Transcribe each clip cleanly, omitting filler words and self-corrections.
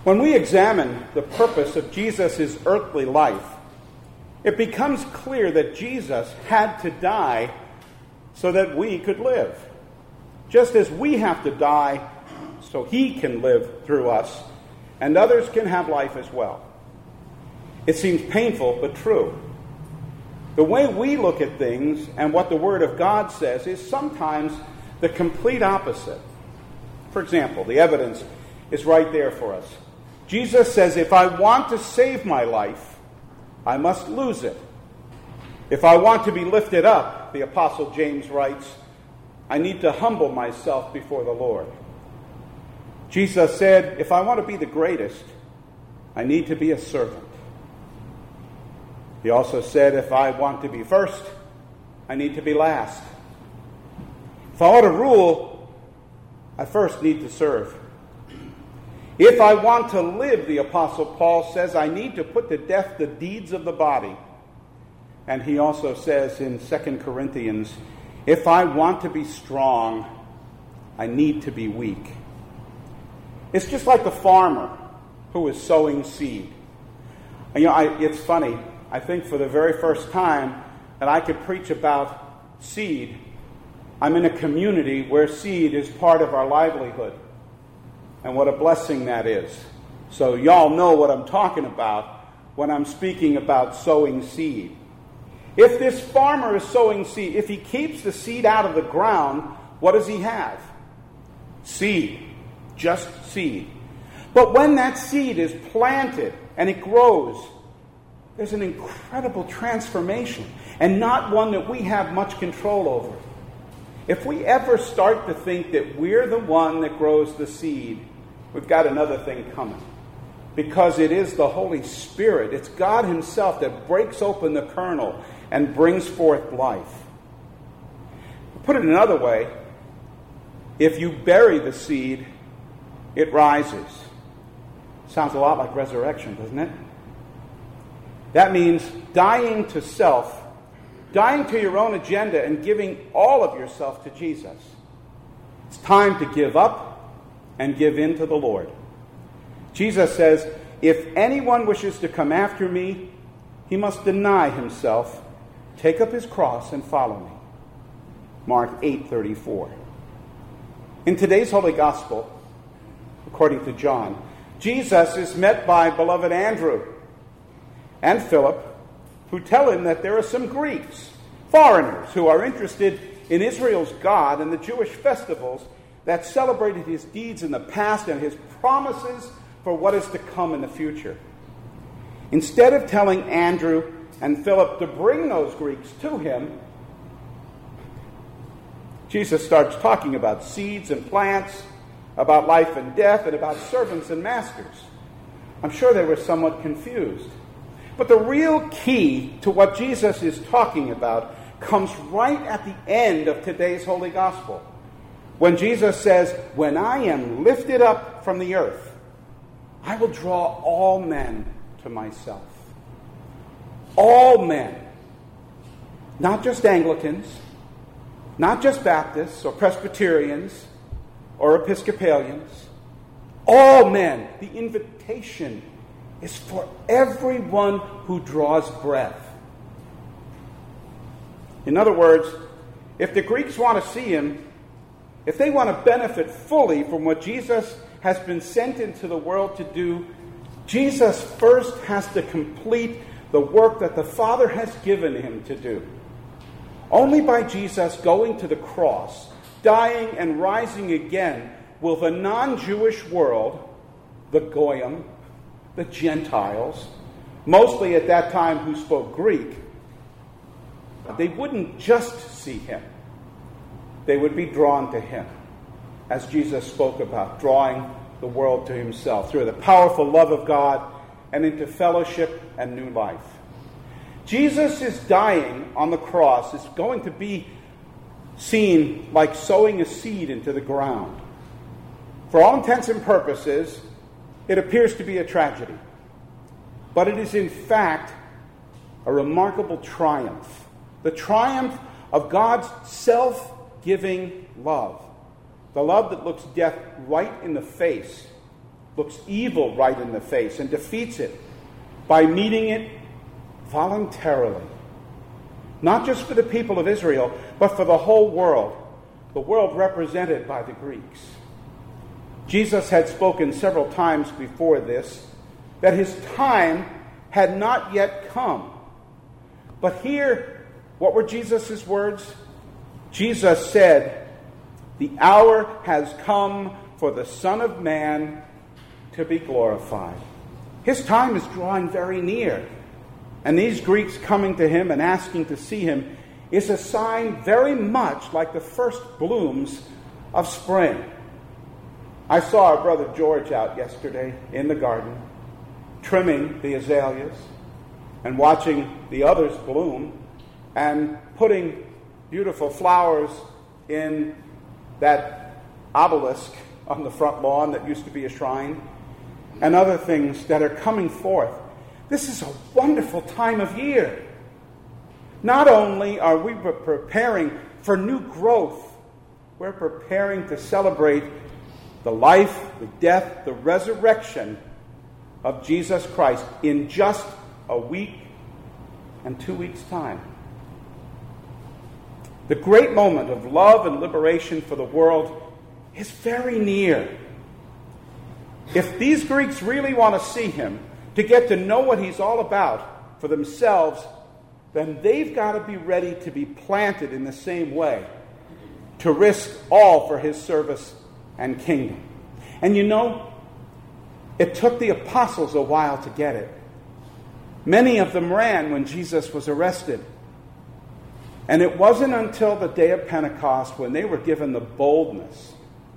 When we examine the purpose of Jesus' earthly life, it becomes clear that Jesus had to die so that we could live. Just as we have to die so he can live through us, and others can have life as well. It seems painful, but true. The way we look at things and what the Word of God says is sometimes the complete opposite. For example, the evidence is right there for us. Jesus says, if I want to save my life, I must lose it. If I want to be lifted up, the Apostle James writes, I need to humble myself before the Lord. Jesus said, if I want to be the greatest, I need to be a servant. He also said, if I want to be first, I need to be last. If I want to rule, I first need to serve. If I want to live, the Apostle Paul says, I need to put to death the deeds of the body. And he also says in 2 Corinthians, if I want to be strong, I need to be weak. It's just like the farmer who is sowing seed. And, it's funny. I think for the very first time that I could preach about seed, I'm in a community where seed is part of our livelihood. And what a blessing that is. So y'all know what I'm talking about when I'm speaking about sowing seed. If this farmer is sowing seed, if he keeps the seed out of the ground, what does he have? Seed. Just seed. But when that seed is planted and it grows, there's an incredible transformation, and not one that we have much control over. If we ever start to think that we're the one that grows the seed, we've got another thing coming. Because it is the Holy Spirit, it's God himself that breaks open the kernel and brings forth life. Put it another way, if you bury the seed, it rises. Sounds a lot like resurrection, doesn't it? That means dying to self, dying to your own agenda, and giving all of yourself to Jesus. It's time to give up and give in to the Lord. Jesus says, if anyone wishes to come after me, he must deny himself, take up his cross, and follow me. Mark 8:34. In today's Holy Gospel, according to John, Jesus is met by beloved Andrew and Philip, who tell him that there are some Greeks, foreigners, who are interested in Israel's God and the Jewish festivals that celebrated his deeds in the past and his promises for what is to come in the future. Instead of telling Andrew and Philip to bring those Greeks to him, Jesus starts talking about seeds and plants, about life and death, and about servants and masters. I'm sure they were somewhat confused. But the real key to what Jesus is talking about comes right at the end of today's Holy Gospel, when Jesus says, when I am lifted up from the earth, I will draw all men to myself. All men. Not just Anglicans, not just Baptists or Presbyterians or Episcopalians. All men. The invitation is for everyone who draws breath. In other words, if the Greeks want to see him, if they want to benefit fully from what Jesus has been sent into the world to do, Jesus first has to complete the work that the Father has given him to do. Only by Jesus going to the cross, dying and rising again, will the non-Jewish world, the Goyim, the Gentiles, mostly at that time who spoke Greek, they wouldn't just see him. They would be drawn to him, as Jesus spoke about, drawing the world to himself through the powerful love of God and into fellowship and new life. Jesus is dying on the cross is going to be seen like sowing a seed into the ground. For all intents and purposes, it appears to be a tragedy. But it is in fact a remarkable triumph. The triumph of God's self-giving love. The love that looks death right in the face looks evil right in the face and defeats it by meeting it voluntarily. Not just for the people of Israel, but for the whole world, the world represented by the Greeks. Jesus had spoken several times before this that his time had not yet come. But here, what were Jesus' words? Jesus said, "The hour has come for the Son of Man to be glorified." His time is drawing very near. And these Greeks coming to him and asking to see him is a sign very much like the first blooms of spring. I saw our brother George out yesterday in the garden, trimming the azaleas and watching the others bloom and putting beautiful flowers in that obelisk on the front lawn that used to be a shrine and other things that are coming forth. This is a wonderful time of year. Not only are we preparing for new growth, we're preparing to celebrate the life, the death, the resurrection of Jesus Christ in just a week and 2 weeks' time. The great moment of love and liberation for the world is very near. If these Greeks really want to see him, to get to know what he's all about for themselves, then they've got to be ready to be planted in the same way, to risk all for his service and kingdom. And you know, it took the apostles a while to get it. Many of them ran when Jesus was arrested. And it wasn't until the day of Pentecost when they were given the boldness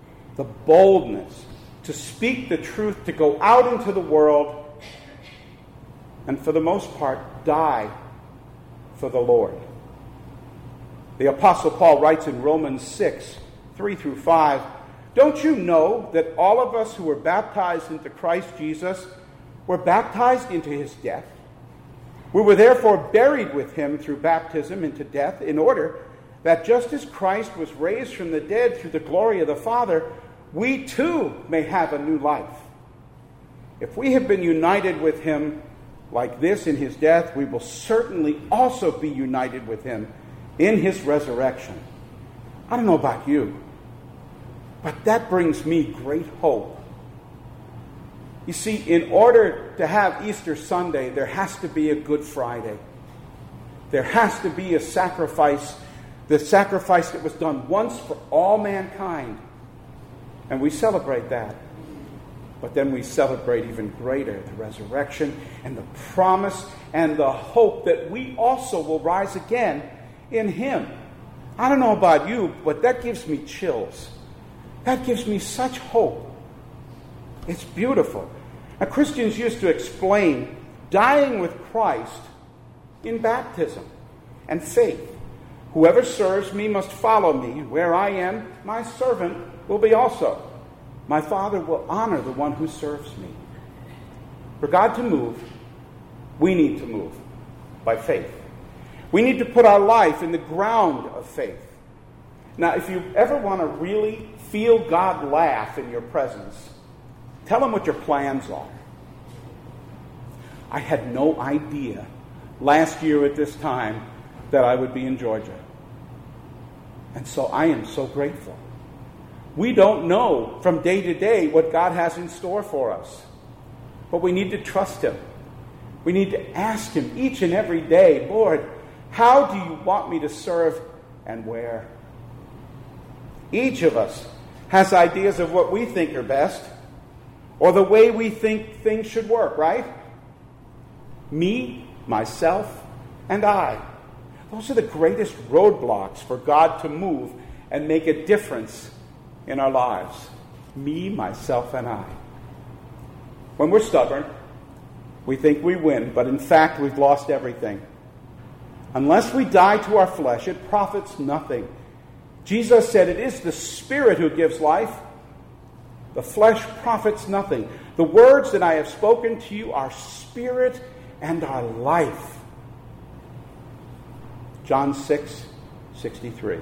to speak the truth, to go out into the world, and for the most part, die for the Lord. The Apostle Paul writes in Romans 6, 3 through 5, "Don't you know that all of us who were baptized into Christ Jesus were baptized into his death? We were therefore buried with him through baptism into death, in order that just as Christ was raised from the dead through the glory of the Father, we too may have a new life. If we have been united with him like this in his death, we will certainly also be united with him in his resurrection." I don't know about you, but that brings me great hope. You see, in order to have Easter Sunday, there has to be a Good Friday. There has to be a sacrifice, the sacrifice that was done once for all mankind. And we celebrate that. But then we celebrate even greater the resurrection and the promise and the hope that we also will rise again in him. I don't know about you, but that gives me chills. That gives me such hope. It's beautiful. Now, Christians used to explain dying with Christ in baptism and faith. "Whoever serves me must follow me, and where I am, my servant will be also. My Father will honor the one who serves me." For God to move, we need to move by faith. We need to put our life in the ground of faith. Now, if you ever want to really feel God laugh in your presence, tell him what your plans are. I had no idea last year at this time that I would be in Georgia. And so I am so grateful. We don't know from day to day what God has in store for us. But we need to trust him. We need to ask him each and every day, "Lord, how do you want me to serve and where?" Each of us has ideas of what we think are best or the way we think things should work, right? Me, myself, and I. Those are the greatest roadblocks for God to move and make a difference in our lives. Me, myself, and I. When we're stubborn, we think we win, but in fact we've lost everything. Unless we die to our flesh, it profits nothing. Jesus said it is the Spirit who gives life. The flesh profits nothing. The words that I have spoken to you are spirit and are life. John 6:63.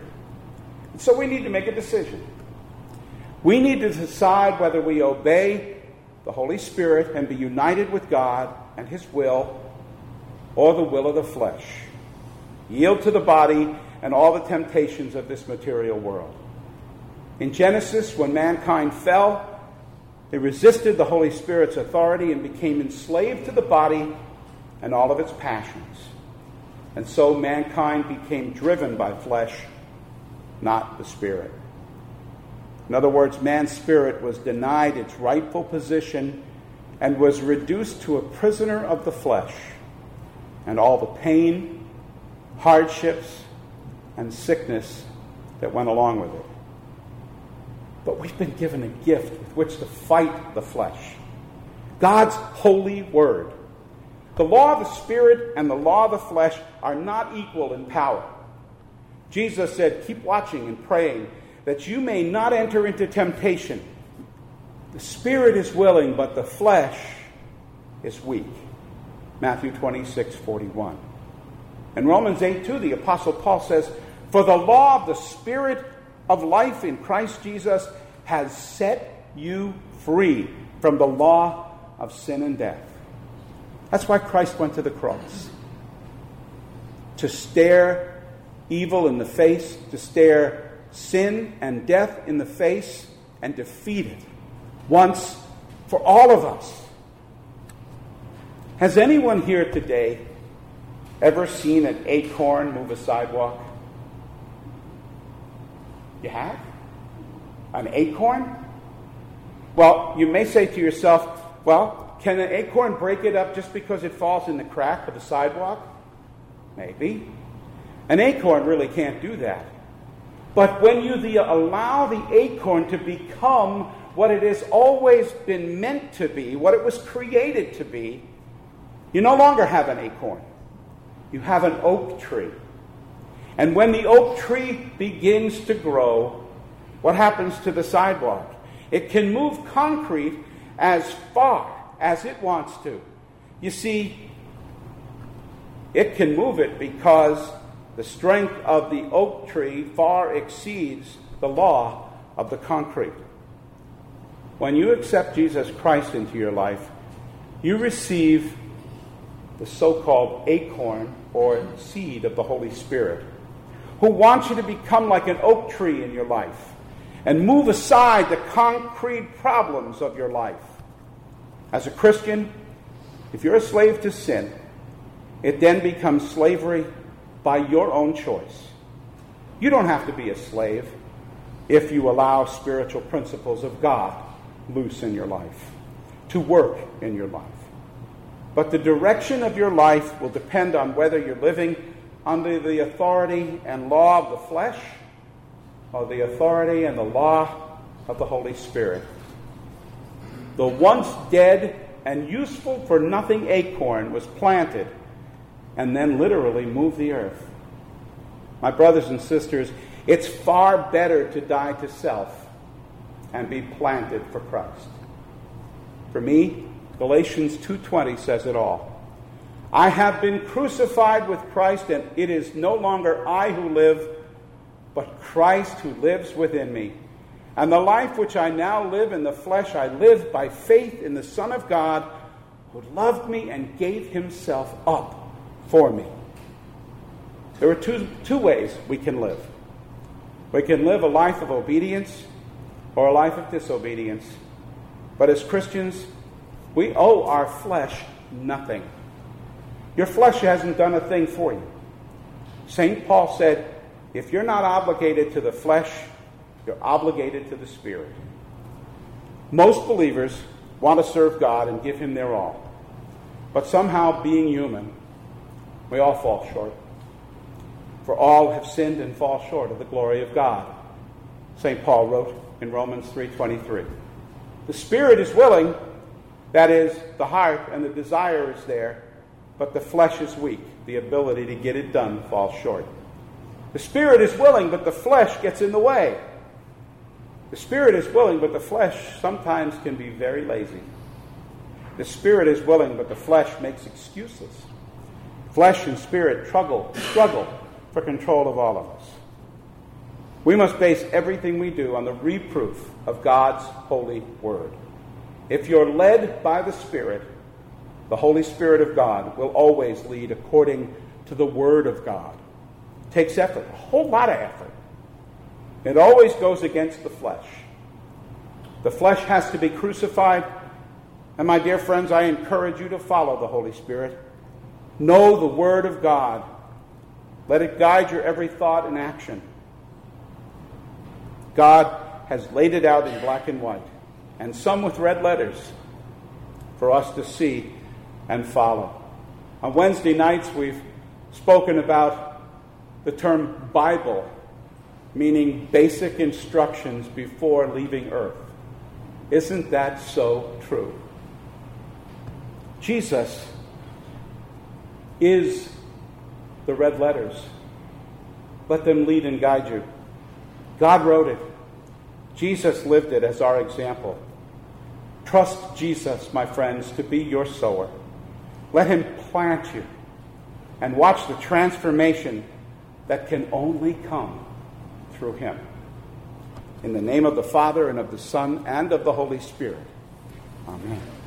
So we need to make a decision. We need to decide whether we obey the Holy Spirit and be united with God and His will, or the will of the flesh. Yield to the body and all the temptations of this material world. In Genesis, when mankind fell, they resisted the Holy Spirit's authority and became enslaved to the body and all of its passions. And so mankind became driven by flesh, not the Spirit. In other words, man's spirit was denied its rightful position and was reduced to a prisoner of the flesh and all the pain, hardships, and sickness that went along with it. But we've been given a gift with which to fight the flesh. God's holy word. The law of the Spirit and the law of the flesh are not equal in power. Jesus said, keep watching and praying that you may not enter into temptation. The Spirit is willing, but the flesh is weak. Matthew 26:41. In Romans 8:2, the Apostle Paul says, for the law of the Spirit of life in Christ Jesus has set you free from the law of sin and death. That's why Christ went to the cross. To stare evil in the face, to stare sin and death in the face, and defeat it once for all of us. Has anyone here today ever seen an acorn move a sidewalk? You have? An acorn? Well, you may say to yourself, well, can an acorn break it up just because it falls in the crack of the sidewalk? Maybe. An acorn really can't do that. But when you allow the acorn to become what it has always been meant to be, what it was created to be, you no longer have an acorn. You have an oak tree. And when the oak tree begins to grow, what happens to the sidewalk? It can move concrete as far as it wants to. You see, it can move it because the strength of the oak tree far exceeds the law of the concrete. When you accept Jesus Christ into your life, you receive the so-called acorn or seed of the Holy Spirit, who wants you to become like an oak tree in your life and move aside the concrete problems of your life. As a Christian, if you're a slave to sin, it then becomes slavery by your own choice. You don't have to be a slave if you allow spiritual principles of God loose in your life, to work in your life. But the direction of your life will depend on whether you're living under the authority and law of the flesh or the authority and the law of the Holy Spirit. The once dead and useful for nothing acorn was planted and then literally moved the earth. My brothers and sisters, it's far better to die to self and be planted for Christ. For me, Galatians 2:20 says it all. I have been crucified with Christ, and it is no longer I who live, but Christ who lives within me. And the life which I now live in the flesh, I live by faith in the Son of God, who loved me and gave himself up for me. There are two ways we can live. We can live a life of obedience or a life of disobedience. But as Christians, we owe our flesh nothing. Your flesh hasn't done a thing for you. St. Paul said, if you're not obligated to the flesh, you're obligated to the Spirit. Most believers want to serve God and give him their all. But somehow, being human, we all fall short. For all have sinned and fall short of the glory of God. St. Paul wrote in Romans 3:23. The Spirit is willing, that is, the heart and the desire is there, but the flesh is weak. The ability to get it done falls short. The Spirit is willing, but the flesh gets in the way. The Spirit is willing, but the flesh sometimes can be very lazy. The Spirit is willing, but the flesh makes excuses. Flesh and Spirit struggle for control of all of us. We must base everything we do on the reproof of God's holy word. If you're led by the Spirit, the Holy Spirit of God will always lead according to the Word of God. It takes effort, a whole lot of effort. It always goes against the flesh. The flesh has to be crucified. And my dear friends, I encourage you to follow the Holy Spirit. Know the Word of God. Let it guide your every thought and action. God has laid it out in black and white, and some with red letters, for us to see and follow. On Wednesday nights, we've spoken about the term Bible, meaning basic instructions before leaving earth. Isn't that so true? Jesus is the red letters. Let them lead and guide you. God wrote it. Jesus lived it as our example. Trust Jesus, my friends, to be your sower. Let him plant you and watch the transformation that can only come through him. In the name of the Father, and of the Son, and of the Holy Spirit. Amen.